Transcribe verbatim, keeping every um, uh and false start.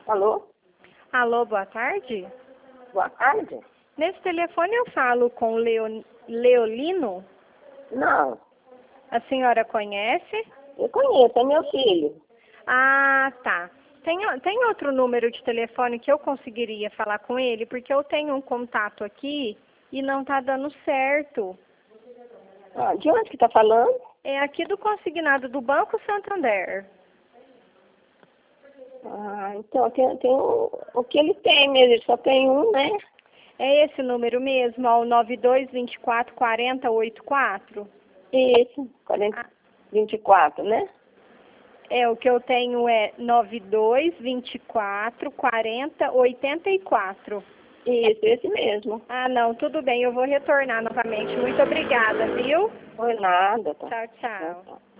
Alô? Alô, boa tarde. Boa tarde? Nesse telefone eu falo com Leo, Leolino. Não, A senhora conhece? eu conheço, é meu filho. Ah, tá. Tem, o- tem outro número de telefone que eu conseguiria falar com ele? Porque eu tenho um contato aqui e não tá dando certo. Ah, de onde que tá falando? É aqui do consignado do Banco Santander. Ah, então tem, tem o, o que ele tem mesmo, ele só tem um, né? É esse número mesmo, ó, o nove dois dois quatro quatro zero oito quatro? Isso, quarenta, Ah, vinte e quatro, né? é, o que eu tenho é nove dois dois quatro quatro zero oito quatro. Isso, esse mesmo. Ah, não, tudo bem, eu vou retornar novamente. Muito obrigada, viu? Foi nada, tá? Tchau, Tchau, tchau. tchau.